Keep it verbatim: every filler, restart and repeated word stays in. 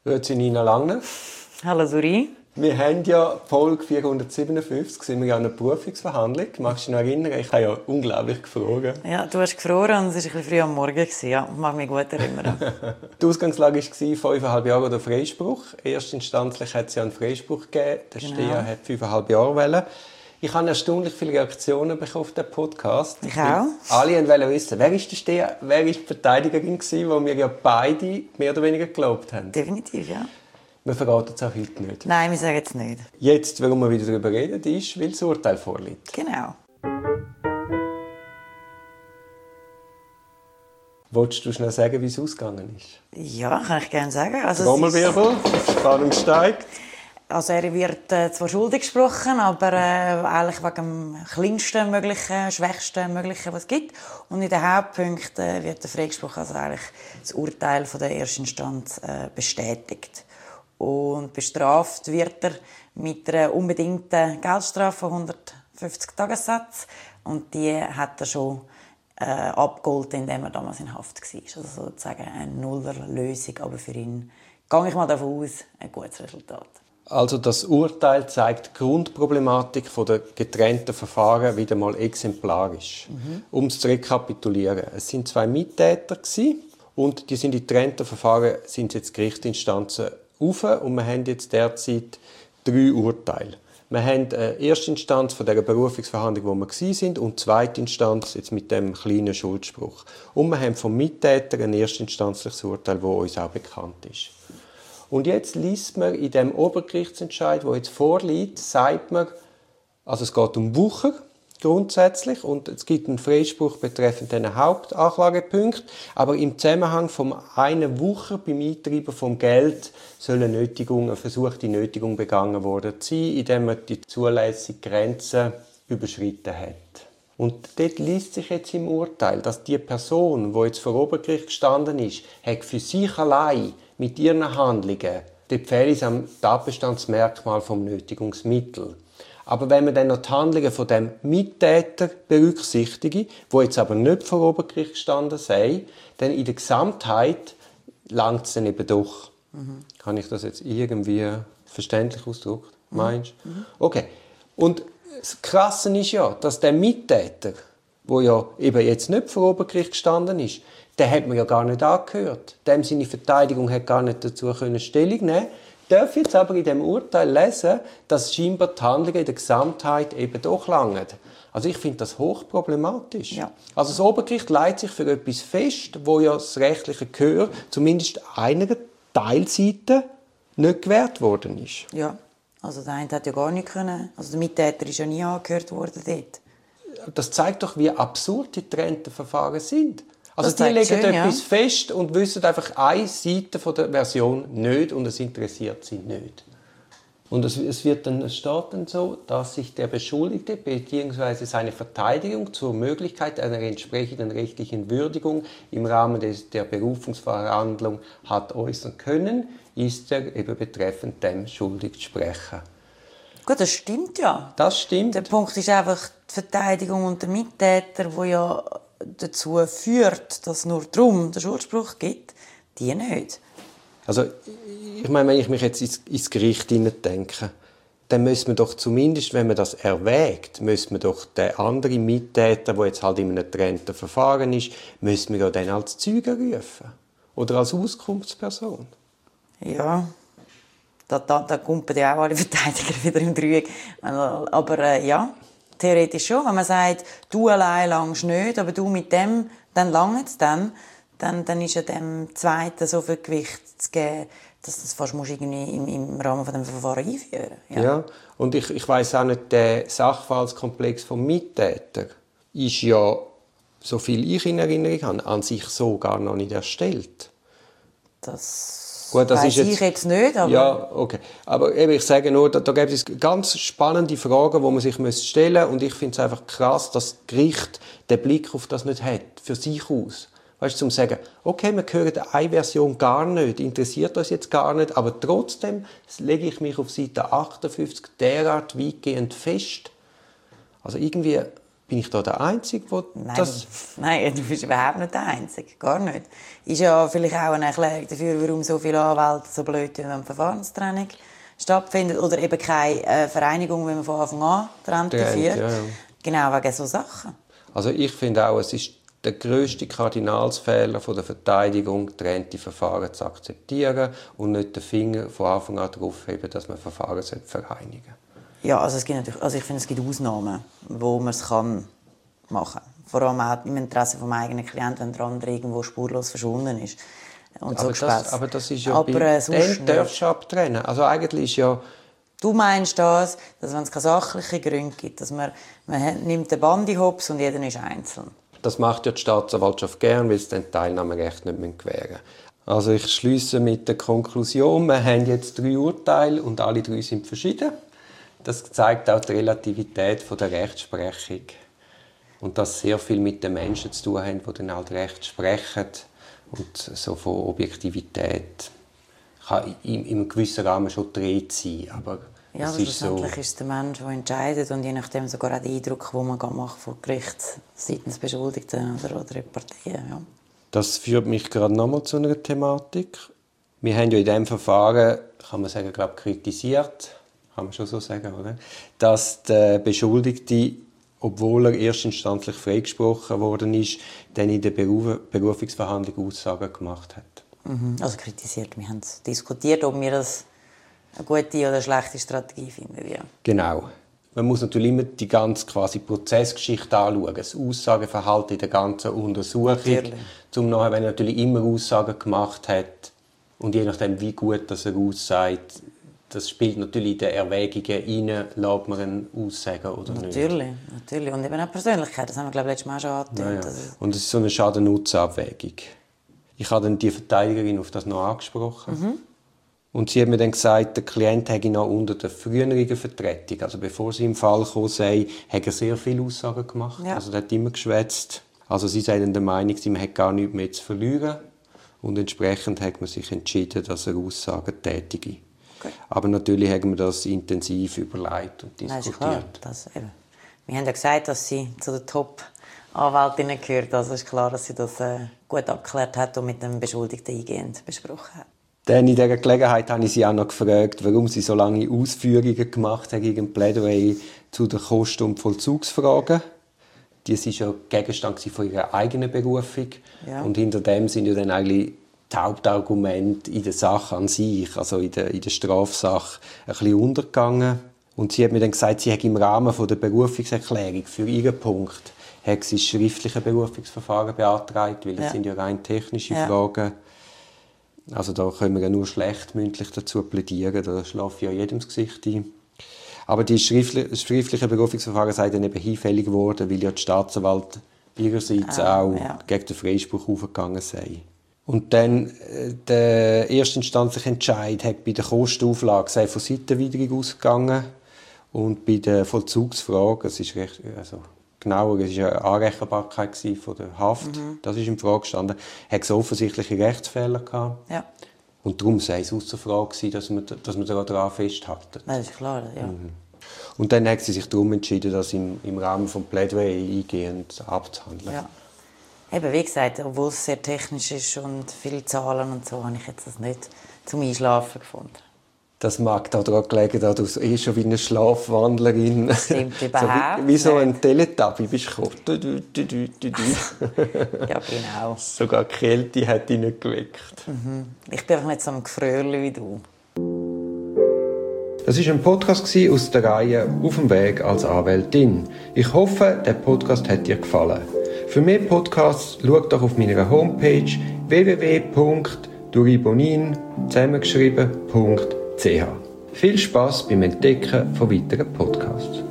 Grüezi Nina Lange. Hallo Suri. Wir haben ja Folge vierhundertsiebenundfünfzig, sind wir ja an einer Berufungsverhandlung. Magst du dich noch erinnern? Ich habe ja unglaublich gefroren. Ja, du hast gefroren und es war ein bisschen früh am Morgen. Ja, ich mag mich gut erinnern. Die Ausgangslage war fünfeinhalb Jahre oder Freispruch. Erstinstanzlich hat es ja einen Freispruch gegeben. Der genau. Steher hat fünfeinhalb Jahre wollen. Ich habe erstaunlich viele Reaktionen bekommen auf den Podcast. Ich auch. Alle wollten wissen, wer ist der Steher, wer ist die Verteidigerin gewesen, wo wir ja beide mehr oder weniger geglaubt haben. Definitiv, ja. Wir verraten es auch heute nicht. Nein, wir sagen es nicht. Jetzt, warum wir wieder darüber reden, ist, weil das Urteil vorliegt. Genau. Wolltest du schnell sagen, wie es ausgegangen ist? Ja, kann ich gerne sagen. Also Trommelwirbel, die Spannung steigt. Also er wird äh, zwar schuldig gesprochen, aber äh, eigentlich wegen dem kleinsten möglichen, schwächsten möglichen, was es gibt. Und in den Hauptpunkten äh, wird er freigesprochen, also eigentlich das Urteil von der Erstinstanz äh, bestätigt. Und bestraft wird er mit einer unbedingten Geldstrafe von hundertfünfzig Tagessatz. Und die hat er schon äh, abgeholt, indem er damals in Haft war. Also sozusagen eine Nullerlösung, aber für ihn, gehe ich mal davon aus, ein gutes Resultat. Also das Urteil zeigt die Grundproblematik der getrennten Verfahren wieder mal exemplarisch. Mhm. Um es zu rekapitulieren. Es sind zwei Mittäter gewesen, und die sind in getrennten Verfahren sind jetzt Gerichtsinstanzen auf, und wir haben jetzt derzeit drei Urteile. Wir haben eine Erstinstanz von dieser Berufungsverhandlung, wo wir waren, und eine Zweitinstanz jetzt mit dem kleinen Schuldspruch. Und wir haben vom Mittäter ein erstinstanzliches Urteil, das uns auch bekannt ist. Und jetzt liest man in dem Obergerichtsentscheid, der jetzt vorliegt, sagt man, also es geht um Wucher grundsätzlich, und es gibt einen Freispruch betreffend den Hauptanklagepunkt, aber im Zusammenhang vom einen Wucher beim Eintreiben vom Geld soll eine Nötigung, eine versuchte Nötigung begangen worden sein, indem man die zulässige Grenze überschritten hat. Und dort liest sich jetzt im Urteil, dass die Person, die jetzt vor Obergericht gestanden ist, hat für sich allein mit ihren Handlungen die Fehlis am Tatbestandsmerkmal vom Nötigungsmittel. Aber wenn man dann noch die Handlungen von dem Mittäter berücksichtigt, wo jetzt aber nicht vor Obergericht gestanden sei, dann in der Gesamtheit langt es dann eben doch. Mhm. Kann ich das jetzt irgendwie verständlich ausdrücken? Mhm. Meinst du? Mhm. Okay. Und das Krasse ist ja, dass der Mittäter, der ja eben jetzt nicht vor Obergericht gestanden ist, den hat man ja gar nicht angehört. Dem seine Verteidigung hat gar nicht dazu können Stellung nehmen. Darf jetzt aber in dem Urteil lesen, dass scheinbar die Handlungen in der Gesamtheit eben doch langen. Also ich finde das hochproblematisch. Ja. Also das Obergericht leitet sich für etwas fest, wo ja das rechtliche Gehör zumindest einer Teilseite nicht gewährt worden ist. Ja, also der eine hat ja gar nicht können. Also der Mittäter ist ja nie angehört worden dort. Das zeigt doch, wie absurd die getrennten Verfahren sind. Also das die legen schön, etwas ja. fest und wissen einfach eine Seite von der Version nicht, und es interessiert sie nicht. Und es, es wird dann, es steht dann so, dass sich der Beschuldigte bzw. seine Verteidigung zur Möglichkeit einer entsprechenden rechtlichen Würdigung im Rahmen des, der Berufungsverhandlung hat äußern können, ist er eben betreffend dem schuldig zu sprechen. Gut, das stimmt ja. Das stimmt. Der Punkt ist einfach die Verteidigung und der Mittäter, wo ja dazu führt, dass es nur darum den Schuldspruch gibt, die nicht. Also, ich meine, wenn ich mich jetzt ins, ins Gericht denke, dann müssen wir doch zumindest, wenn man das erwägt, müssen wir doch den anderen Mittäter, der jetzt halt in einem getrennten Verfahren ist, müssen wir ja dann als Zeuge rufen. Oder als Auskunftsperson. Ja, da, da, da kumpen ja auch alle Verteidiger wieder im Dreieck. Aber äh, ja, theoretisch schon. Wenn man sagt, du allein langst nicht, aber du mit dem, dann langt es dann, dann, dann ist ja dem Zweiten so viel Gewicht zu geben, dass du das fast musst irgendwie im, im Rahmen von dem Verfahren einführen. Ja, ja, und ich, ich weiss auch nicht, der Sachverhaltskomplex vom Mittäter ist ja, so viel ich in Erinnerung habe, an sich so gar noch nicht erstellt. Das Gut, das weiss ist jetzt, ich jetzt nicht, aber... Ja, okay. Aber eben, ich sage nur, da, da gibt es ganz spannende Fragen, die man sich stellen muss. Und ich finde es einfach krass, dass das Gericht den Blick auf das nicht hat, für sich aus. Weißt du, zum sagen, okay, wir hören eine Version gar nicht, interessiert uns jetzt gar nicht, aber trotzdem lege ich mich auf Seite achtundfünfzig derart weitgehend fest. Also irgendwie bin ich da der Einzige, der Nein, das... Nein, du bist überhaupt nicht der Einzige. Gar nicht. Ist ja vielleicht auch eine Erklärung dafür, warum so viele Anwälte so blöd sind, wenn Verfahrenstrennung stattfindet. Oder eben keine äh, Vereinigung, wenn man von Anfang an Trennte führt. Ja, ja. Genau wegen so Sachen. Also ich finde auch, es ist der grösste Kardinalsfehler von der Verteidigung, getrennte Verfahren zu akzeptieren und nicht den Finger von Anfang an darauf heben, dass man Verfahren vereinigen sollte. Ja, also, es gibt natürlich, also ich finde, es gibt Ausnahmen, wo man es kann machen kann. Vor allem auch im Interesse des eigenen Klienten, wenn der andere irgendwo spurlos verschwunden ist. Und aber, so das, aber das ist ja aber, bei äh, dem darfst du abtrennen. Also eigentlich ist ja... Du meinst das, dass wenn es keine sachlichen Gründe gibt, dass man, man nimmt den Bandihops und jeder ist einzeln. Das macht ja die Staatsanwaltschaft gern, weil sie dann Teilnahmerecht nicht gewähren müssen. Also ich schliesse mit der Konklusion, wir haben jetzt drei Urteile und alle drei sind verschieden. Das zeigt auch die Relativität der Rechtsprechung. Und dass sehr viel mit den Menschen zu tun haben, die dann halt Recht sprechen. Und so von Objektivität kann in einem gewissen Rahmen schon gedreht sein. Aber ja, aber schlussendlich so ist es der Mensch, der entscheidet und je nachdem sogar auch den Eindruck, den man macht vor Gericht seitens Beschuldigten oder, oder Parteien. Ja. Das führt mich gerade nochmal zu einer Thematik. Wir haben ja in diesem Verfahren, kann man sagen, glaube ich, kritisiert, kann man schon so sagen, oder? Dass der Beschuldigte, obwohl er erstinstanzlich freigesprochen worden ist, dann in der Beruf- Berufungsverhandlung Aussagen gemacht hat. Mhm. Also kritisiert. Wir haben diskutiert, ob wir das eine gute oder eine schlechte Strategie finden. Ja. Genau. Man muss natürlich immer die ganze quasi Prozessgeschichte anschauen, das Aussageverhalten in der ganzen Untersuchung. Natürlich. Zum nachher, wenn er natürlich immer Aussagen gemacht hat und je nachdem, wie gut dass er aussagt, das spielt natürlich in den Erwägungen rein, lässt man ihn aussagen oder natürlich, nicht. Natürlich, natürlich. Und eben auch Persönlichkeit, das haben wir, glaube ich, letztes Mal schon angetönt. Ja, ja. Und es ist so eine Schaden-Nutzen-Abwägung. Ich habe dann die Verteidigerin auf das noch angesprochen. Mhm. Und sie hat mir dann gesagt, der Klient hätte noch unter der früheren Vertretung, also bevor sie im Fall kam, sei, hat er sehr viele Aussagen gemacht. Ja. Also er hat immer geschwätzt. Also sie sei dann der Meinung, man hätte gar nichts mehr zu verlieren. Und entsprechend hat man sich entschieden, dass er Aussagen tätige. Okay. Aber natürlich haben wir das intensiv überlegt und diskutiert. Nein, ist klar. Das eben. Wir haben ja gesagt, dass sie zu den Top-Anwältinnen gehört. Also ist klar, dass sie das äh, gut abgeklärt hat und mit dem Beschuldigten eingehend besprochen hat. Dann in dieser Gelegenheit habe ich sie auch noch gefragt, warum sie so lange Ausführungen gemacht hat gegen Plädoyer zu den Kosten- und Vollzugsfragen. Das war ja Gegenstand von ihrer eigenen Berufung. Ja. Und hinter dem sind ja dann eigentlich die Hauptargumente in der Sache an sich, also in der, in der Strafsache, ein bisschen untergegangen. Und sie hat mir dann gesagt, sie hat im Rahmen der Berufungserklärung für ihren Punkt hat sie schriftliche Berufungsverfahren beantragt, weil das ja. sind ja rein technische ja. Fragen. Also da können wir ja nur schlecht mündlich dazu plädieren, da schlafe ja jedem das Gesicht ein. Aber die schriftliche, schriftliche Berufungsverfahren sind dann eben hinfällig geworden, weil ja die Staatsanwalt ihrerseits ah, auch ja. gegen den Freispruch aufgegangen sei. Und dann äh, der erstinstanzliche Entscheid hat bei der Kostenauflage sei von Seitenwidrig ausgegangen und bei der Vollzugsfrage, es ist recht, also genauer, es war eine Anrechenbarkeit von der Haft, mhm. das ist in Frage gestanden, hat es offensichtliche Rechtsfehler gehabt. Ja. Und darum sei es außer Frage, dass man, dass man daran festhalten. Das ist klar, ja. Mhm. Und dann hat sie sich darum entschieden, das im, im Rahmen des Plädoyer eingehend abzuhandeln. Ja. Eben, wie gesagt, obwohl es sehr technisch ist und viele Zahlen und so, habe ich jetzt das nicht zum Einschlafen gefunden. Das mag daran gelegen, dass du eh schon wie eine Schlafwandlerin. Das stimmt überhaupt so wie, wie so ein Teletubby bist du gekommen. Du, du, du, du, du. Ja, genau. Sogar die Kälte hat dich nicht geweckt. Mhm. Ich bin einfach nicht so ein Gefröhrli wie du. Das war ein Podcast aus der Reihe «Auf dem Weg als Anwältin». Ich hoffe, der Podcast hat dir gefallen. Für mehr Podcasts schau doch auf meiner Homepage w w w punkt duribonin zusammengeschrieben punkt c h. Viel Spass beim Entdecken von weiteren Podcasts.